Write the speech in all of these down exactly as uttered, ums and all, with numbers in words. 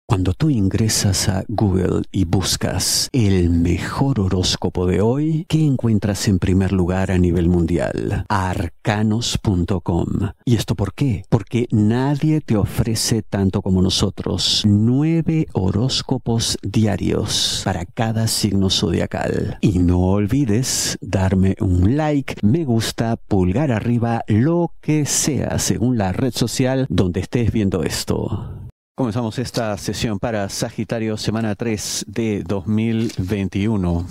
Cuando tú ingresas a Google y buscas el mejor horóscopo de hoy, ¿qué encuentras en primer lugar a nivel mundial? arcanos punto com. ¿Y esto por qué? Porque nadie te ofrece tanto como nosotros. Nueve horóscopos diarios para cada signo zodiacal. Y no olvides darme un like, me gusta, pulgar arriba, lo que sea, según la red social donde estés viendo esto. Comenzamos esta sesión para Sagitario, semana tres de dos mil veintiuno.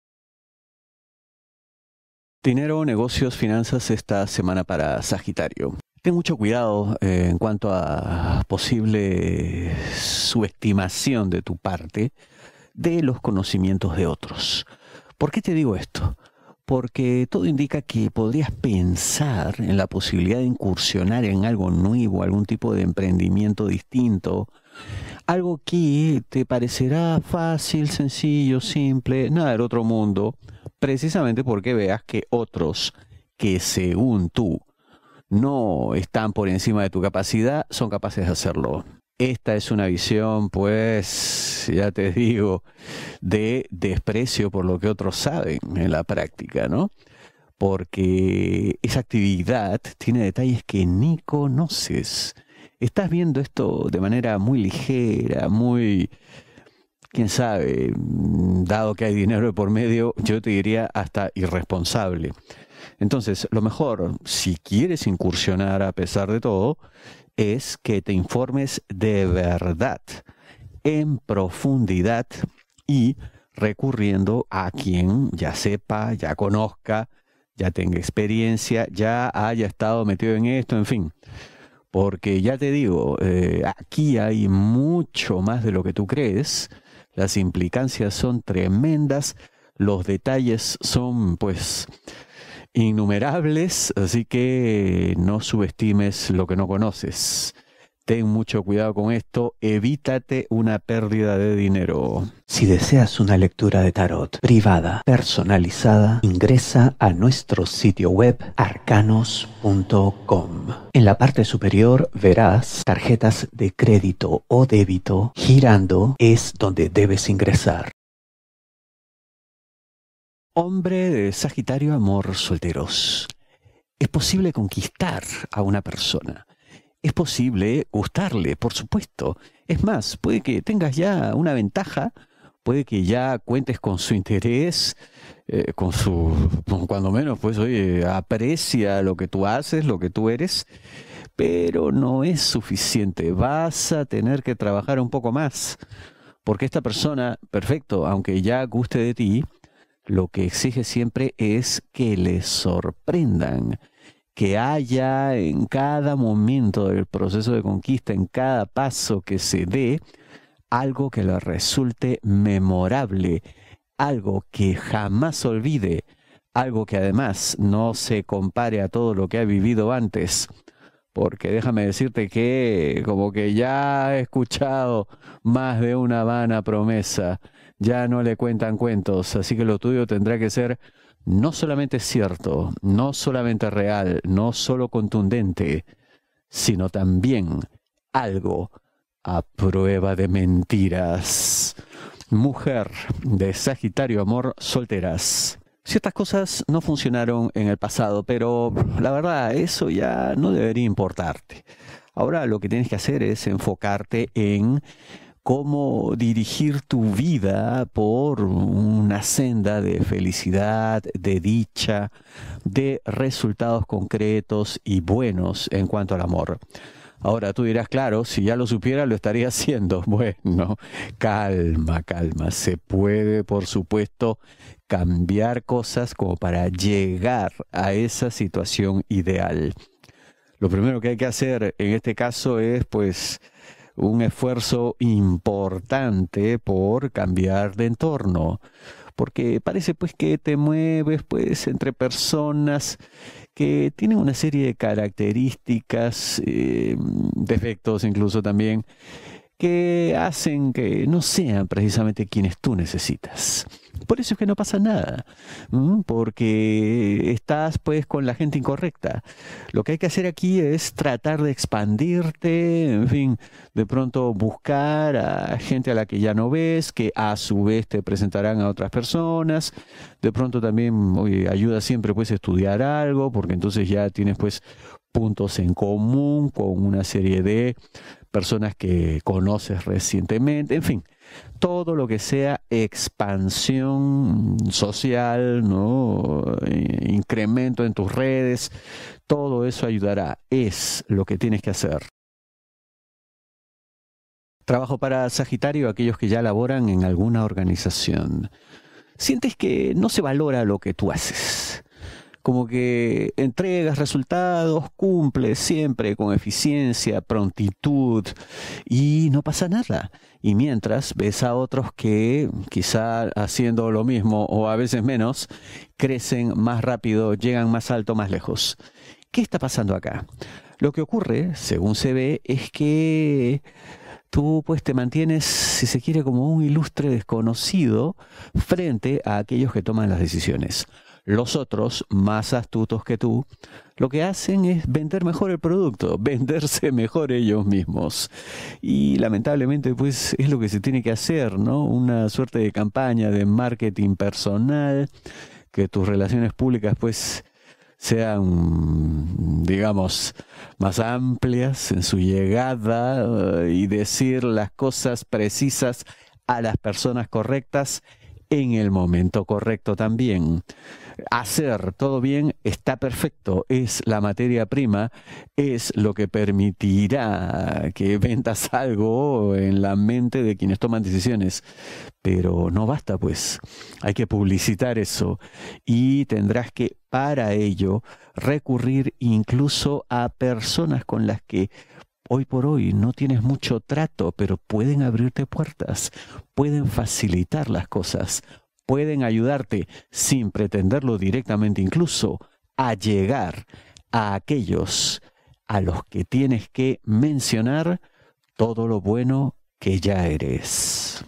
Dinero, negocios, finanzas esta semana para Sagitario. Ten mucho cuidado eh, en cuanto a posible subestimación de tu parte de los conocimientos de otros. ¿Por qué te digo esto? Porque todo indica que podrías pensar en la posibilidad de incursionar en algo nuevo, algún tipo de emprendimiento distinto, algo que te parecerá fácil, sencillo, simple, nada del otro mundo, precisamente porque veas que otros que según tú no están por encima de tu capacidad, son capaces de hacerlo. Esta es una visión, pues, ya te digo, de desprecio por lo que otros saben en la práctica, ¿no? Porque esa actividad tiene detalles que ni conoces. Estás viendo esto de manera muy ligera, muy, quién sabe, dado que hay dinero de por medio, yo te diría hasta irresponsable. Entonces, lo mejor, si quieres incursionar a pesar de todo, es que te informes de verdad, en profundidad y recurriendo a quien ya sepa, ya conozca, ya tenga experiencia, ya haya estado metido en esto, en fin. Porque ya te digo, eh, aquí hay mucho más de lo que tú crees, las implicancias son tremendas, los detalles son, pues, innumerables, así que no subestimes lo que no conoces. Ten mucho cuidado con esto, evítate una pérdida de dinero. Si deseas una lectura de tarot privada, personalizada, ingresa a nuestro sitio web arcanos punto com. En la parte superior verás tarjetas de crédito o débito. Girando es donde debes ingresar. Hombre de Sagitario, amor, solteros. Es posible conquistar a una persona. Es posible gustarle, por supuesto. Es más, puede que tengas ya una ventaja, puede que ya cuentes con su interés, eh, con su, cuando menos, pues, oye, aprecia lo que tú haces, lo que tú eres, pero no es suficiente. Vas a tener que trabajar un poco más, porque esta persona, perfecto, aunque ya guste de ti, lo que exige siempre es que le sorprendan, que haya en cada momento del proceso de conquista, en cada paso que se dé, algo que le resulte memorable, algo que jamás olvide, algo que además no se compare a todo lo que ha vivido antes. Porque déjame decirte que como que ya he escuchado más de una vana promesa, ya no le cuentan cuentos, así que lo tuyo tendrá que ser no solamente cierto, no solamente real, no solo contundente, sino también algo a prueba de mentiras. Mujer de Sagitario, amor, solteras. Ciertas cosas no funcionaron en el pasado, pero la verdad, eso ya no debería importarte. Ahora lo que tienes que hacer es enfocarte en cómo dirigir tu vida por una senda de felicidad, de dicha, de resultados concretos y buenos en cuanto al amor. Ahora tú dirás, claro, si ya lo supiera lo estaría haciendo. Bueno, calma, calma. Se puede, por supuesto, cambiar cosas como para llegar a esa situación ideal. Lo primero que hay que hacer en este caso es, pues, un esfuerzo importante por cambiar de entorno, porque parece pues que te mueves pues entre personas que tienen una serie de características, eh, defectos incluso también, que hacen que no sean precisamente quienes tú necesitas. Por eso es que no pasa nada, porque estás pues con la gente incorrecta. Lo que hay que hacer aquí es tratar de expandirte, en fin, de pronto buscar a gente a la que ya no ves, que a su vez te presentarán a otras personas. De pronto también, oye, ayuda siempre pues a estudiar algo, porque entonces ya tienes pues puntos en común con una serie de personas que conoces recientemente, en fin, todo lo que sea expansión social, ¿no? Incremento en tus redes, todo eso ayudará, es lo que tienes que hacer. Trabajo para Sagitario, aquellos que ya laboran en alguna organización. Sientes que no se valora lo que tú haces. Como que entregas resultados, cumples siempre con eficiencia, prontitud y no pasa nada. Y mientras ves a otros que quizá haciendo lo mismo o a veces menos, crecen más rápido, llegan más alto, más lejos. ¿Qué está pasando acá? Lo que ocurre, según se ve, es que tú pues te mantienes, si se quiere, como un ilustre desconocido frente a aquellos que toman las decisiones. Los otros, más astutos que tú, lo que hacen es vender mejor el producto, venderse mejor ellos mismos. Y lamentablemente, pues, es lo que se tiene que hacer, ¿no? Una suerte de campaña de marketing personal, que tus relaciones públicas, pues, sean, digamos, más amplias en su llegada uh, y decir las cosas precisas a las personas correctas en el momento correcto también. Hacer todo bien está perfecto, es la materia prima, es lo que permitirá que vendas algo en la mente de quienes toman decisiones. Pero no basta, pues, hay que publicitar eso y tendrás que, para ello, recurrir incluso a personas con las que hoy por hoy no tienes mucho trato, pero pueden abrirte puertas, pueden facilitar las cosas, pueden ayudarte sin pretenderlo directamente, incluso a llegar a aquellos a los que tienes que mencionar todo lo bueno que ya eres.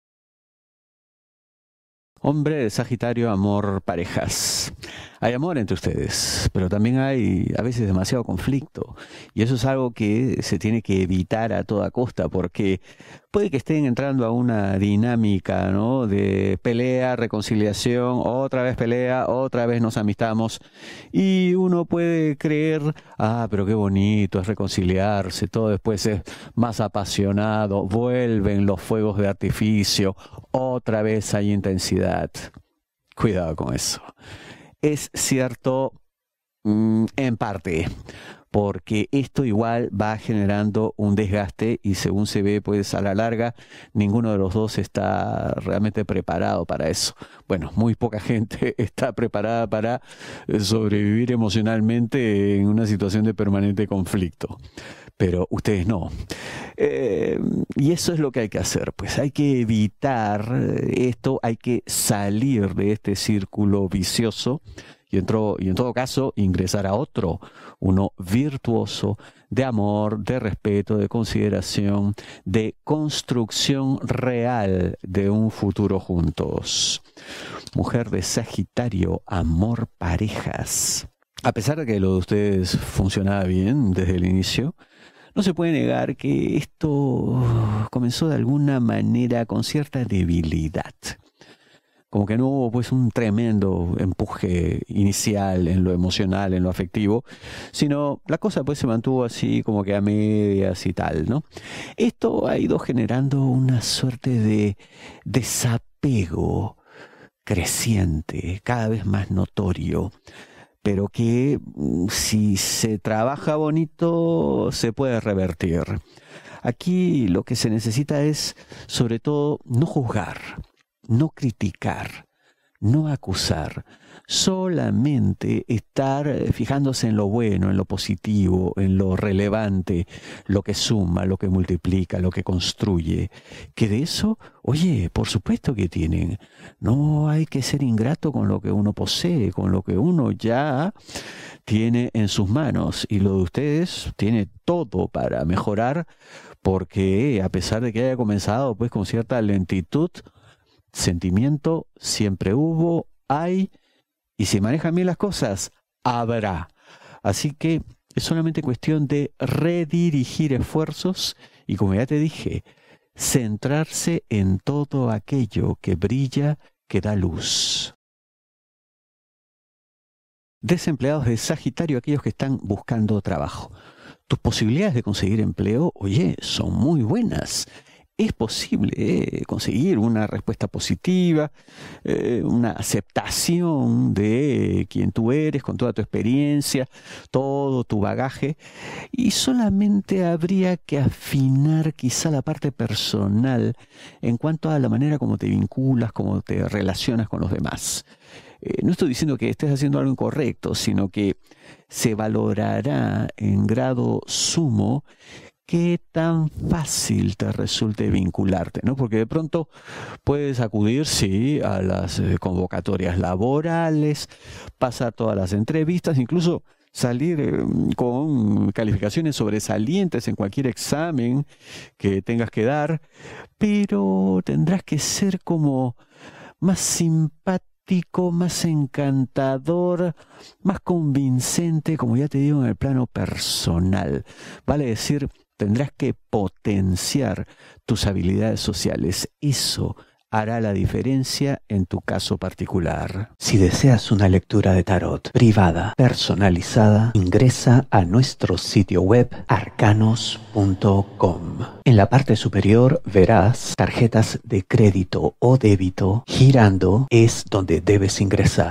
Hombre de Sagitario, amor, parejas. Hay amor entre ustedes, pero también hay a veces demasiado conflicto. Y eso es algo que se tiene que evitar a toda costa, porque puede que estén entrando a una dinámica, ¿no? De pelea, reconciliación, otra vez pelea, otra vez nos amistamos. Y uno puede creer, ah, pero qué bonito es reconciliarse, todo después es más apasionado, vuelven los fuegos de artificio, otra vez hay intensidad. Cuidado con eso. Es cierto mmm, en parte, porque esto igual va generando un desgaste y según se ve, pues a la larga, ninguno de los dos está realmente preparado para eso. Bueno, muy poca gente está preparada para sobrevivir emocionalmente en una situación de permanente conflicto. Pero ustedes no. Eh, y eso es lo que hay que hacer, pues hay que evitar esto, hay que salir de este círculo vicioso y, entro, y en todo caso ingresar a otro, uno virtuoso, de amor, de respeto, de consideración, de construcción real de un futuro juntos. Mujer de Sagitario, amor, parejas. A pesar de que lo de ustedes funcionaba bien desde el inicio, no se puede negar que esto comenzó de alguna manera con cierta debilidad. Como que no hubo pues un tremendo empuje inicial en lo emocional, en lo afectivo, sino la cosa pues se mantuvo así como que a medias y tal, ¿no? Esto ha ido generando una suerte de desapego creciente, cada vez más notorio, pero que si se trabaja bonito se puede revertir. Aquí lo que se necesita es, sobre todo, no juzgar, no criticar, no acusar, solamente estar fijándose en lo bueno, en lo positivo, en lo relevante, lo que suma, lo que multiplica, lo que construye. Que de eso, oye, por supuesto que tienen. No hay que ser ingrato con lo que uno posee, con lo que uno ya tiene en sus manos. Y lo de ustedes tiene todo para mejorar, porque a pesar de que haya comenzado pues con cierta lentitud, sentimiento siempre hubo, hay, y si manejan bien las cosas, habrá. Así que es solamente cuestión de redirigir esfuerzos y, como ya te dije, centrarse en todo aquello que brilla, que da luz. Desempleados de Sagitario, aquellos que están buscando trabajo. Tus posibilidades de conseguir empleo, oye, son muy buenas. Es posible eh, conseguir una respuesta positiva, eh, una aceptación de quien tú eres, con toda tu experiencia, todo tu bagaje, y solamente habría que afinar quizá la parte personal en cuanto a la manera como te vinculas, cómo te relacionas con los demás. Eh, no estoy diciendo que estés haciendo algo incorrecto, sino que se valorará en grado sumo qué tan fácil te resulte vincularte, ¿no? Porque de pronto puedes acudir, sí, a las eh, convocatorias laborales, pasar todas las entrevistas, incluso salir eh, con calificaciones sobresalientes en cualquier examen que tengas que dar, pero tendrás que ser como más simpático, más encantador, más convincente, como ya te digo, en el plano personal. Vale decir, tendrás que potenciar tus habilidades sociales. Eso hará la diferencia en tu caso particular. Si deseas una lectura de tarot privada, personalizada, ingresa a nuestro sitio web arcanos punto com. En la parte superior verás tarjetas de crédito o débito. Girando es donde debes ingresar.